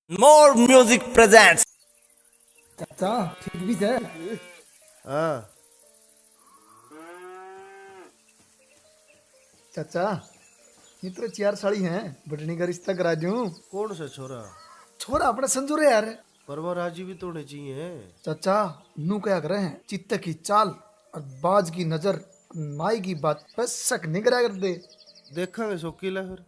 More Music presents. चाचा ठीक भी है। हाँ चाचा ये तो 4 साड़ी हैं बटनी का रिश्ता करा दूं। कौन सा छोरा? छोरा अपना संजू रे यार। परवा राजी भी तो होने चाहिए। चाचा नू क्या कर रहे हैं, चित्त की चाल और बाज की नजर, माई की बात पर शक नहीं करा कर दे। देखेंगे शौकीला फिर।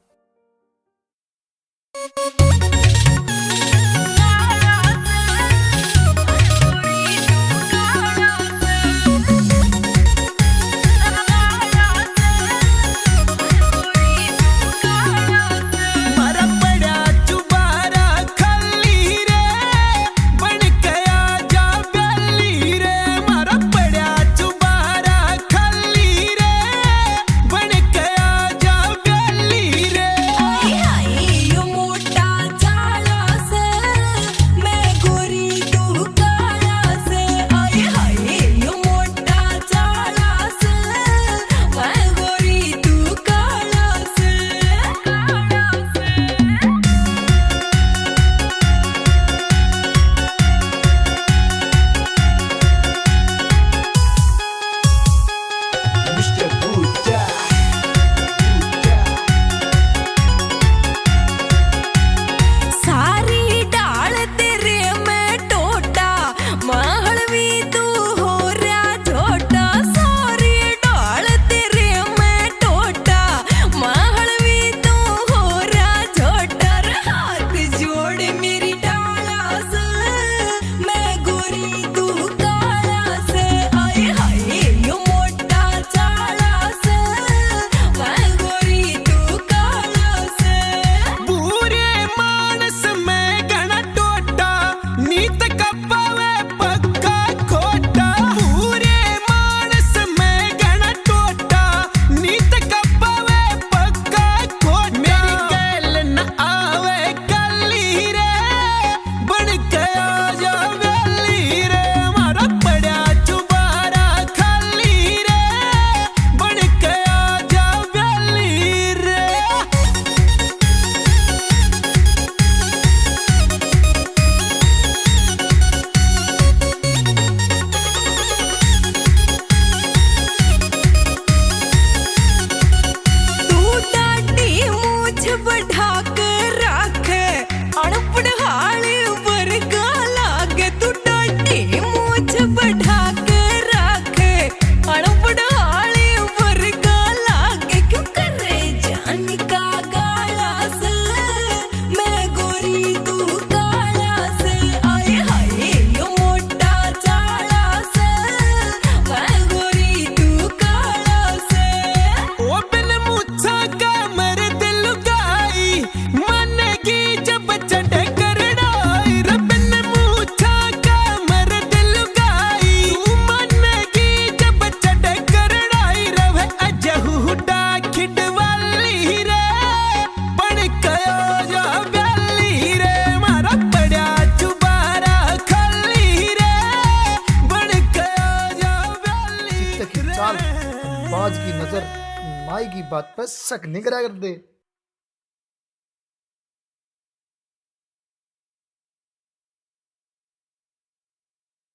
चित्त की चाल बाज की नजर, माई की बात पर शक नहीं करा कर दे।